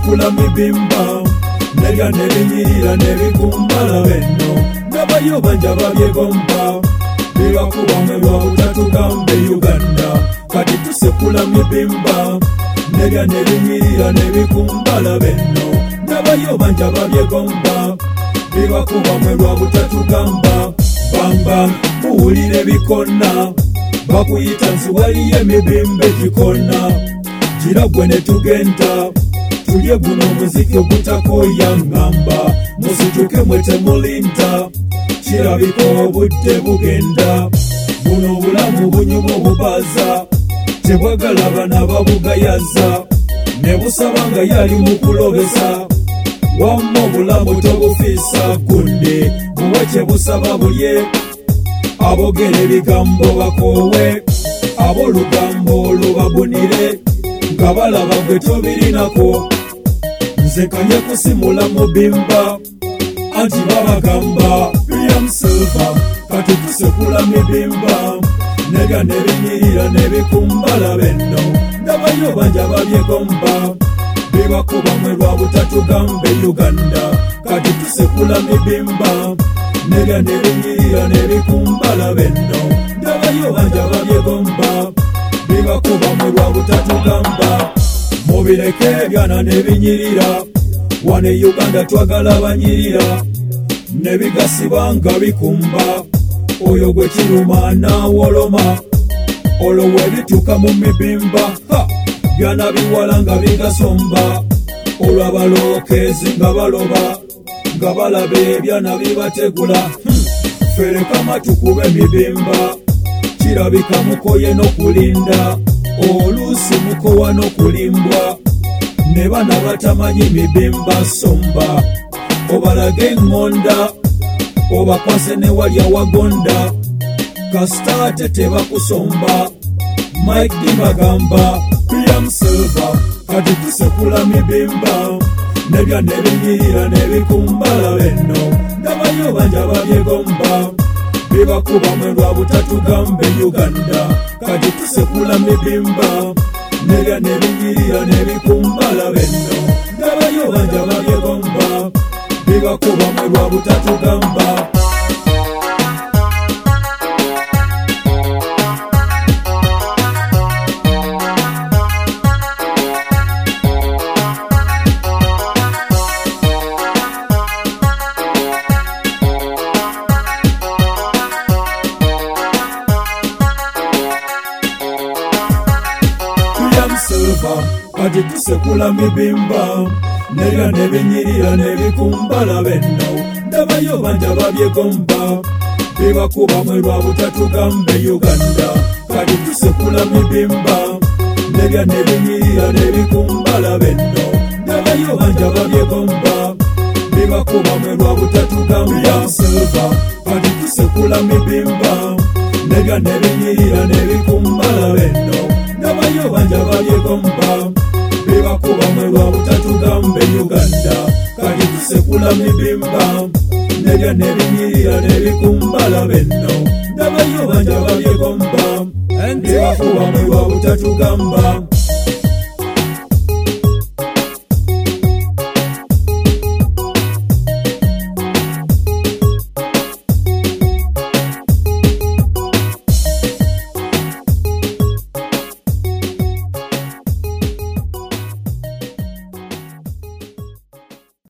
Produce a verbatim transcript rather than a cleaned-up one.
tusekula mibimba nebya nebinyirira nebikumbala benno nabayo banja babyegomba bibakuba mwe lwa butatugambe Uganda kati tusekula mibimba nebya nebinyirira nebikumbala benno nabayo banja babyegomba bibakuba mwe lwa butatugamba bamba muwulire bikonna bakuyita nsuwaliyo emibimba ekikonna gira gwe ne tugenda tulye guno omuziki ogutakoya ngamba musituke mwe temulinda kirabika obudde bugenda buno obulamu bunyuma obubaza tebwagala bana babugayaza ne busaba nga yali mu kulobesa wamma obulamu tobufiisa gundi buwe kye busaba bulye abogera ebigambo bakoowe ab'olugambo olubabunire nga balaba gwe tobirinako nze kanye kusimula mubimba anti babagamba William Silver kati tusekula mibimba nebya nebinyirira nebikumbala benno nabayo banja babyegomba bibakuba mwe lwa butatugambe Uganda kati tusekula mibimba nebya nebinyirira nebikumbala benno nabayo banja babyegomba bibakuba mwe lwa butatugamba mubireke ebyana nebinyirira wane Uganda twagala banyirira nebigasibwa nga bikumba oyo gwe kiruma nawoloma olwo webituuka mu mibimba byana biwala nga bigasomba olwo abalookezi nga baloba nga balaba ebyana bibategula fereka matu kuba emibimba kirabika mukoye n'okulinda oluusi mukowa n'okulimbwa ne bana batamanyi mibimba somba obalage eŋŋonda obakwase ne walya wagonda kasita ate tebakusomba Mike Dibagamba William Silver kati tusekula mibimba nebya nebinyirira nebikumbala benno nabayo banja babyegomba bibakuba mwe lwa butatugambe Uganda kati tusekula mibimba nebya nebinyirira nebikumbala benno nabayo banja babyegomba bibakuba mwe lwa butatugamba kati tusekula mibimba nebya nebinyirira nebikumbala benno nabayo banja babyegomba bibakuba mwe lwa butatugambe Uganda kati tusekula mibimba nebya nebinyirira nebikumbala benno nabayo banja babyegomba bibakuba mwe lwa butatugambe Silver kati tusekula mibimba nebya nebinyirira nebikumbala benno nabayo banja babyegomba bibakuba mwe lwa butatugambe Uganda kati tusekula mibimba nebya nebinyirira nebikumbala benno nabayo banja babyegomba bibakuba mwe lwa butatugamba